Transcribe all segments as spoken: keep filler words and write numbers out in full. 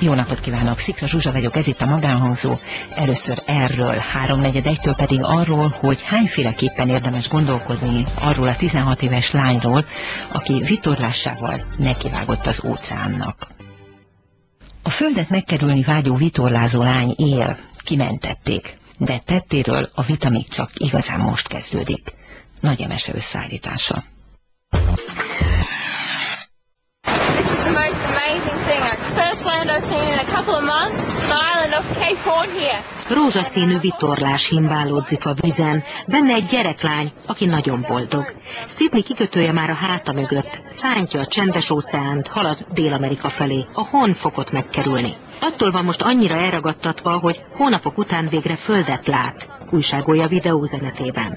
Jó napot kívánok, Szikra Zsuzsa vagyok, ez itt a Magánhangzó. Először erről, háromnegyed egytől pedig arról, hogy hányféleképpen érdemes gondolkodni arról a tizenhat éves lányról, aki vitorlásával nekivágott az óceánnak. A földet megkerülni vágyó vitorlázó lány él, kimentették, de tettéről a vita még csak igazán most kezdődik. Nagy Emese összeállítása. Rózsaszínű vitorlás himbálódzik a vízen, benne egy gyereklány, aki nagyon boldog. Sydney kikötője már a háta mögött, szántja a csendes óceánt, halad Dél-Amerika felé, a hon fokot megkerülni. Attól van most annyira elragadtatva, hogy hónapok után végre földet lát, újságolja videóüzenetében.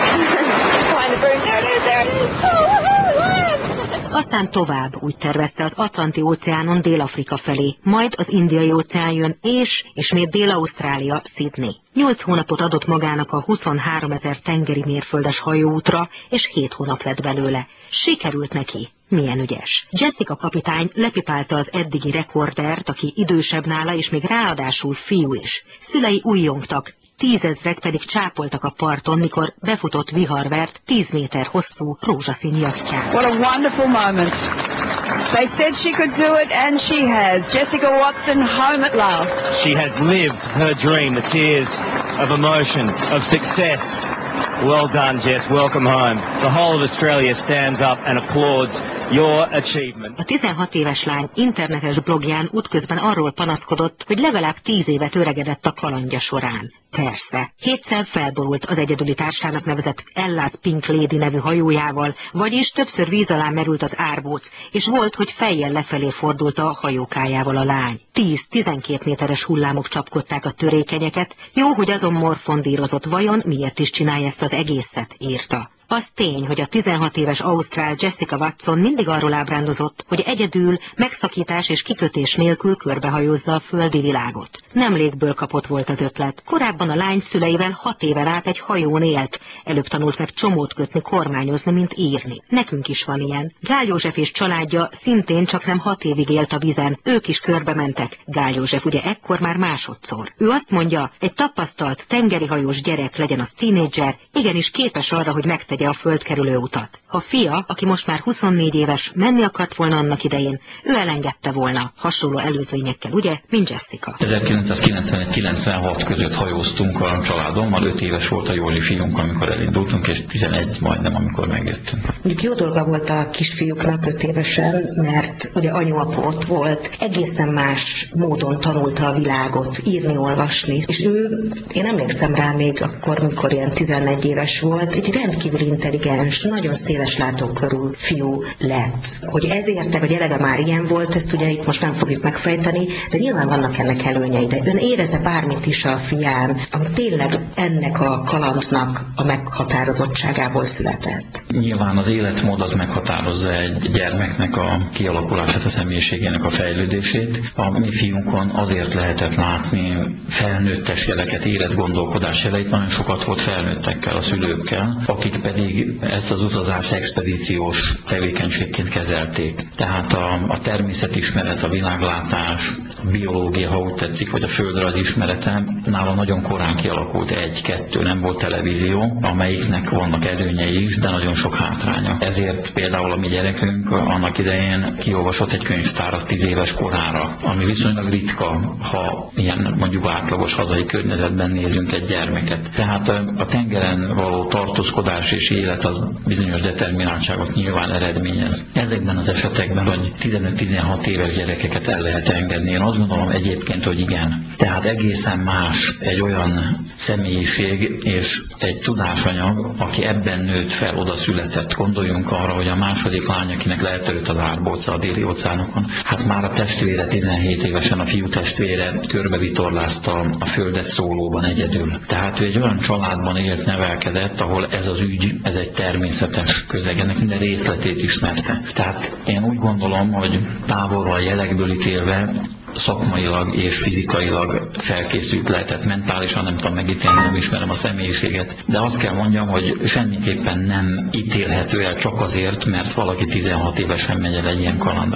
Aztán tovább, úgy tervezte, az Atlanti-óceánon Dél-Afrika felé, majd az Indiai-óceán jön, és ismét Dél-Ausztrália, Sydney. Nyolc hónapot adott magának a huszonháromezer tengeri mérföldes hajóútra, és hét hónap lett belőle. Sikerült neki. Milyen ügyes. Jessica kapitány lepipálta az eddigi rekordert, aki idősebb nála, és még ráadásul fiú is. Szülei újjongtak, tízezrek pedig csápoltak a parton, mikor befutott viharvert tíz méter hosszú rózsaszín jachtján. What a wonderful moment. They said she could do it, and she has. Jessica Watson home at last. She has lived her dream, the tears of emotion, of success. Well done, Jess. Welcome home. The whole of Australia stands up and applauds your achievement. A tizenhat éves lány internetes blogján útközben arról panaszkodott, hogy legalább tíz évet öregedett a kalandja során. Persze. Hétszer felborult az egyedüli társának nevezett Ella's Pink Lady nevű hajójával, vagyis többször víz alá merült az árbóc, és volt, hogy fejjel lefelé fordult a hajókájával a lány. tíz-tizenkét méteres hullámok csapkodták a törékenyeket, jó, hogy azon morfondírozott, vajon miért is csinálja ezt az egészet, írta. Az tény, hogy a tizenhat éves ausztrál Jessica Watson mindig arról ábrándozott, hogy egyedül, megszakítás és kikötés nélkül körbehajózza a földi világot. Nem légből kapott volt az ötlet. Korábban a lány szüleivel hat éven át egy hajón élt. Előbb tanult meg csomót kötni, kormányozni, mint írni. Nekünk is van ilyen. Gál József és családja szintén csak nem hat évig élt a vízen. Ők is körbe mentek. Gál József ugye ekkor már másodszor. Ő azt mondja, egy tapasztalt tengerihajós gyerek, legyen az tínédzser, igenis képes arra, hogy megtegye a földkerülő utat. A fia, aki most már huszonnégy éves, menni akart volna annak idején, ő elengedte volna, hasonló előzményekkel, ugye, mint Jessica. ezerkilencszázkilencvenegy kilencvenhat között hajóztunk a családommal, öt éves volt a Józsi fiunk, amikor elindultunk, és tizenegy majdnem, amikor megjöttünk. Mondjuk jó dolga volt a kisfiúknak öt évesen, mert ugye anyu-apu ott volt, egészen más módon tanulta a világot, írni, olvasni, és ő, én emlékszem rá még akkor, mikor ilyen tizenegy éves volt, egy rendkívül intelligens, nagyon széles látókörű fiú lett. Hogy ezért, vagy eleve már ilyen volt, ezt ugye itt most nem fogjuk megfejteni, de nyilván vannak ennek előnyei, de ön éreze bármit is a fián, ami tényleg ennek a kalandnak a meghatározottságából született? Nyilván az életmód az meghatározza egy gyermeknek a kialakulását, a személyiségének a fejlődését. A mi fiúnkon azért lehetett látni felnőttes jeleket, életgondolkodás jeleit, nagyon sokat volt felnőttekkel, a szülőkkel, akik pedig ezt az utazást expedíciós tevékenységként kezelték. Tehát a, a természetismeret, a világlátás, a biológia, ha úgy tetszik, vagy a földrajz ismerete nála nagyon korán kialakult, egy-kettő, nem volt televízió, amelyiknek vannak előnyei is, de nagyon sok hátránya. Ezért például a mi gyerekünk annak idején kiolvasott egy könyvtárat tíz éves korára, ami viszonylag ritka, ha ilyen mondjuk átlagos hazai környezetben nézünk egy gyermeket. Tehát a tengeren való tartózkodás és élet az bizonyos determináltságot nyilván eredményez. Ezekben az esetekben, hogy tizenöt-tizenhat éves gyerekeket el lehet engedni, én azt gondolom egyébként, hogy igen. Tehát egészen más egy olyan személyiség és egy tudásanyag, aki ebben nőtt fel, oda született. Gondoljunk arra, hogy a második lány, akinek leelterült az árbóca a déli óceánokon, hát már a testvére tizenhét évesen, a fiú testvére körbevitorlázta a földet szólóban egyedül. Tehát ő egy olyan családban élt, nevelkedett, ahol ez az ügy, ez egy természetes közeg, ennek minden részletét ismerte. Tehát én úgy gondolom, hogy távolról a jelekből ítélve szakmailag és fizikailag felkészült lehetett, mentálisan nem tudom megítélni, nem ismerem a személyiséget, de azt kell mondjam, hogy semmiképpen nem ítélhető el csak azért, mert valaki tizenhat évesen megy el egy ilyen kalandra.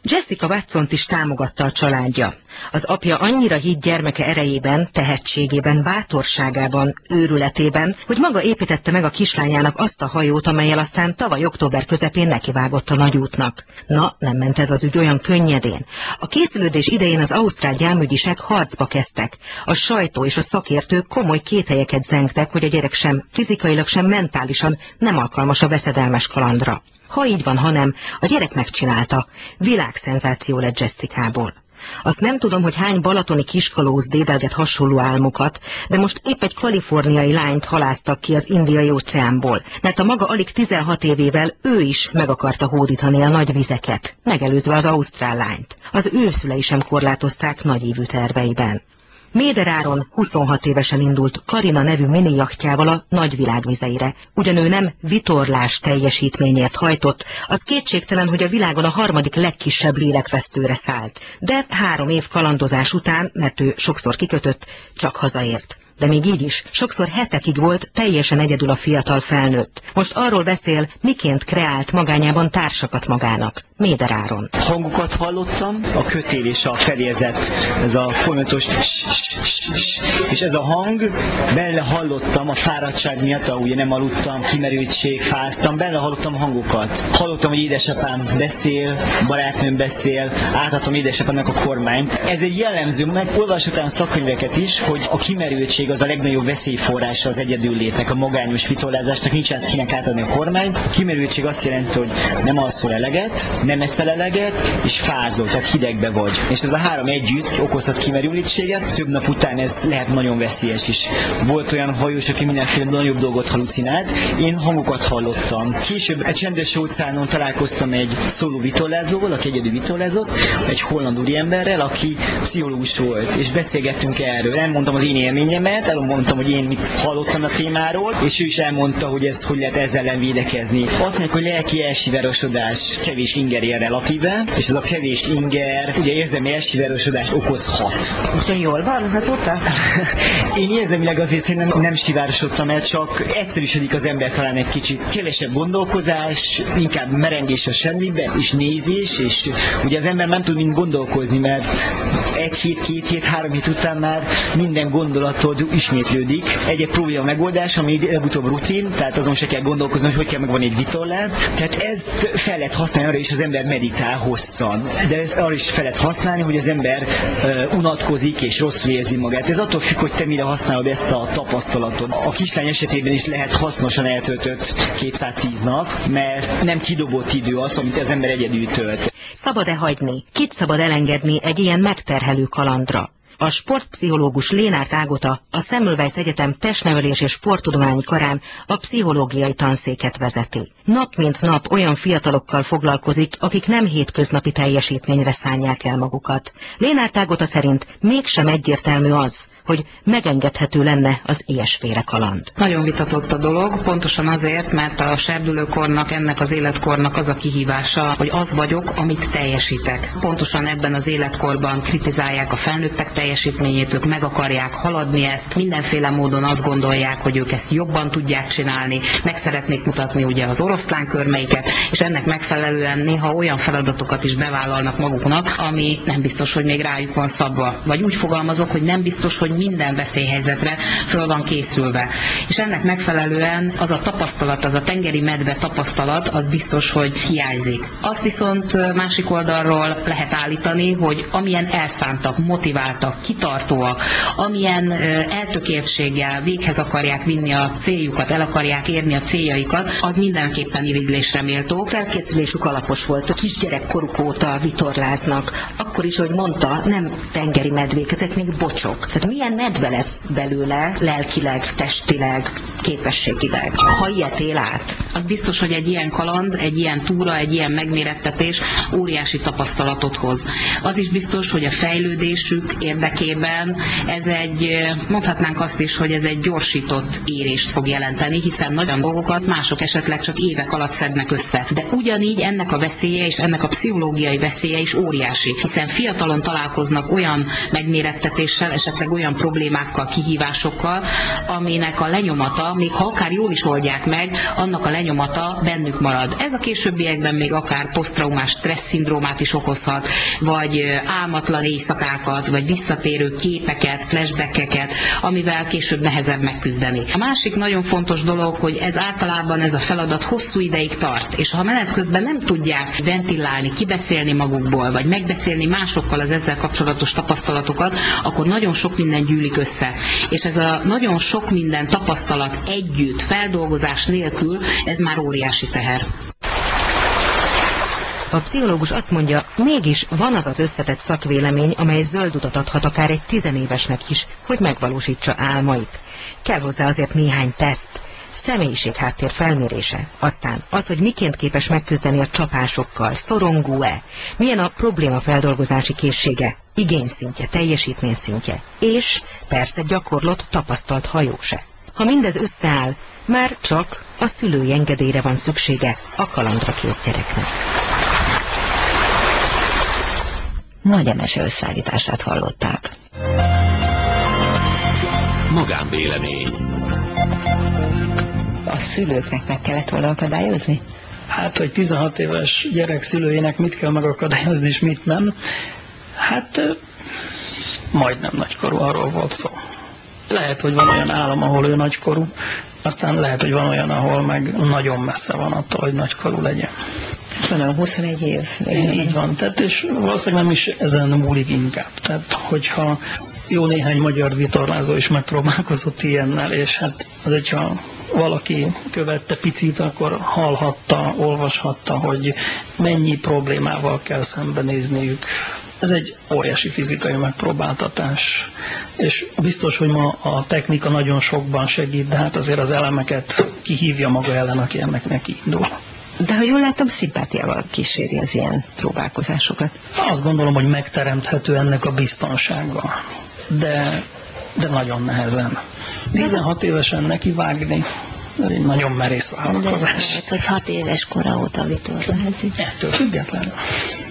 Jessica Watsont is támogatta a családja. Az apja annyira hitt gyermeke erejében, tehetségében, bátorságában, őrületében, hogy maga építette meg a kislányának azt a hajót, amellyel aztán tavaly október közepén nekivágott a nagyútnak. Na, nem ment ez az ügy olyan könnyedén. A készülődés idején az ausztrál gyámügyisek harcba kezdtek. A sajtó és a szakértők komoly kételyeket zengtek, hogy a gyerek sem fizikailag, sem mentálisan nem alkalmas a veszedelmes kalandra. Ha így van, ha nem, a gyerek megcsinálta. Világszenzáció lett Jessicából. Azt nem tudom, hogy hány balatoni kiskalóz dédelget hasonló álmokat, de most épp egy kaliforniai lányt haláztak ki az Indiai óceánból, mert a maga alig tizenhat évével ő is meg akarta hódítani a nagy vizeket, megelőzve az ausztrál lányt. Az ő szülei sem korlátozták nagyívű terveiben. Méder Áron huszonhat évesen indult Karina nevű mini jachtjával a nagyvilág vizeire. Ugyan ő nem vitorlás teljesítményért hajtott, az kétségtelen, hogy a világon a harmadik legkisebb lélekvesztőre szállt. De három év kalandozás után, mert ő sokszor kikötött, csak hazaért. De még így is, sokszor hetekig volt teljesen egyedül a fiatal felnőtt. Most arról beszél, miként kreált magányában társakat magának. Méder Áron. Hangokat hallottam, a kötél és a felérzet, ez a folyamatos és ez a hang, benne hallottam a fáradtság miatt, ahogy nem aludtam, kimerültség, fáztam, benne hallottam hangokat. Hallottam, hogy édesapám beszél, barátnőm beszél, átadtam édesapámnak a kormányt. Ez egy jellemző, meg olvasottam szakkönyveket is, hogy a kimerültség az a legnagyobb veszélyforrása az egyedüllétnek, a magányos vitorlázásnak, nincs át kinek átadni a kormányt. A kimerültség azt jelenti, hogy nem alszol eleget, nem eszel eleget, és fázol, tehát hidegbe vagy. És ez a három együtt okozhat kimerültséget, több nap után ez lehet nagyon veszélyes is. Volt olyan hajós, aki mindenféle nagyobb dolgot halucinált, én hangokat hallottam. Később egy csendes óceánon találkoztam egy szóló vitorlázóval, aki egyedül vitorlázott, egy holland úriemberrel, aki pszichológus volt, és beszélgettünk erről. Elmondtam az én élményemet, elmondtam, hogy én mit hallottam a témáról, és ő is elmondta, hogy ez hogy lehet ezzel ellen védekezni. Azt mondják, hogy lelki elsíverosodás, kevés inger ér relatíve, és ez a kevés inger, ugye érzelmi elsíverosodást okozhat. És jól van azóta? Én érzelmileg azért szerintem nem sivárosodtam el, csak egyszerűsödik az ember talán egy kicsit. Kevesebb gondolkozás, inkább merengés a semmibe, és nézés, és ugye az ember nem tud mind gondolkozni, mert egy hét, két hét, három hét után már minden gondolatod ismétlődik. Egy-egy probléma megoldás, ami előbb-utóbb rutin, tehát azon se kell gondolkozni, hogy hogy kell megvan egy vitorlán. Tehát ezt fel lehet használni arra is, az ember meditál hosszan. De ezt arra is fel lehet használni, hogy az ember uh, unatkozik és rosszul érzi magát. Ez attól függ, hogy te mire használod ezt a tapasztalatot. A kislány esetében is lehet hasznosan eltöltött kétszáztíz nap, mert nem kidobott idő az, amit az ember egyedül tölt. Szabad-e hagyni? Kit szabad elengedni egy ilyen megterhelő kalandra? A sportpszichológus Lénárt Ágota a Semmelweis Egyetem testnevelés és sporttudományi karán a pszichológiai tanszéket vezeti. Nap mint nap olyan fiatalokkal foglalkozik, akik nem hétköznapi teljesítményre szánják el magukat. Lénárt Ágota szerint mégsem egyértelmű az, hogy megengedhető lenne az ilyesféle kaland. Nagyon vitatott a dolog, pontosan azért, mert a serdülőkornak, ennek az életkornak az a kihívása, hogy az vagyok, amit teljesítek. Pontosan ebben az életkorban kritizálják a felnőttek teljesítményét, ők meg akarják haladni ezt, mindenféle módon azt gondolják, hogy ők ezt jobban tudják csinálni, meg szeretnék mutatni ugye az oroszlánkörmeiket, és ennek megfelelően néha olyan feladatokat is bevállalnak maguknak, ami nem biztos, hogy még rájuk van szabva. Vagy úgy fogalmazok, hogy nem biztos, hogy minden veszélyhelyzetre föl van készülve. És ennek megfelelően az a tapasztalat, az a tengeri medve tapasztalat, az biztos, hogy hiányzik. Azt viszont másik oldalról lehet állítani, hogy amilyen elszántak, motiváltak, kitartóak, amilyen eltökéltséggel véghez akarják vinni a céljukat, el akarják érni a céljaikat, az mindenképpen irigylésre méltó. Felkészülésük alapos volt, a kisgyerekkoruk óta vitorláznak. Akkor is, hogy mondta, nem tengeri medvék, ezek még bocsok. Tehát milyen medve lesz belőle lelkileg, testileg, képességileg, ha ilyet él át? Az biztos, hogy egy ilyen kaland, egy ilyen túra, egy ilyen megmérettetés óriási tapasztalatot hoz. Az is biztos, hogy a fejlődésük érdekében ez egy, mondhatnánk azt is, hogy ez egy gyorsított érést fog jelenteni, hiszen nagyon dolgokat mások esetleg csak évek alatt szednek össze. De ugyanígy ennek a veszélye és ennek a pszichológiai veszélye is óriási, hiszen fiatalon találkoznak olyan megmérettetéssel, esetleg olyan olyan problémákkal, kihívásokkal, aminek a lenyomata, még ha akár jól is oldják meg, annak a lenyomata bennük marad. Ez a későbbiekben még akár posztraumás stressz-szindrómát is okozhat, vagy álmatlan éjszakákat, vagy visszatérő képeket, flashbackeket, amivel később nehezebb megküzdeni. A másik nagyon fontos dolog, hogy ez általában ez a feladat hosszú ideig tart, és ha menet közben nem tudják ventilálni, kibeszélni magukból, vagy megbeszélni másokkal az ezzel kapcsolatos tapasztalatokat, akkor nagyon sok minden gyűlik össze. És ez a nagyon sok minden tapasztalat együtt, feldolgozás nélkül, ez már óriási teher. A pszichológus azt mondja, mégis van az az összetett szakvélemény, amely zöld utat adhat akár egy tizenévesnek is, hogy megvalósítsa álmait. Kell hozzá azért néhány teszt, személyiségháttér felmérése, aztán az, hogy miként képes megküzdeni a csapásokkal, szorongó-e, milyen a probléma feldolgozási készsége, igényszintje, teljesítményszintje, és persze gyakorlott, tapasztalt hajós-e. Ha mindez összeáll, már csak a szülői engedélyre van szüksége a kalandra kész gyereknek. Nagy Emese összeállítását hallották. Magánvélemény. A szülőknek meg kellett volna akadályozni? Hát, hogy tizenhat éves gyerek szülőjének mit kell megakadályozni, és mit nem. Hát, majdnem nagykorú, arról volt szó. Lehet, hogy van olyan állam, ahol ő nagykorú, aztán lehet, hogy van olyan, ahol meg nagyon messze van attól, hogy nagykorú legyen. Van a huszonegy év. Így van, tehát és valószínűleg nem is ezen múlik inkább. Tehát, hogyha jó néhány magyar vitorlázó is megpróbálkozott ilyennel, és hát az, hogyha valaki követte picit, akkor hallhatta, olvashatta, hogy mennyi problémával kell szembenézniük. Ez egy óriási fizikai megpróbáltatás, és biztos, hogy ma a technika nagyon sokban segít, de hát azért az elemeket kihívja maga ellen, aki ennek neki indul. De ha jól látom, szimpátiával kíséri az ilyen próbálkozásokat. Azt gondolom, hogy megteremthető ennek a biztonsága, de, de nagyon nehezen. tizenhat évesen neki vágni, egy nagyon merész vállalkozás. De lehet, hogy hat éves kora óta vitorlázik. Ettől függetlenül.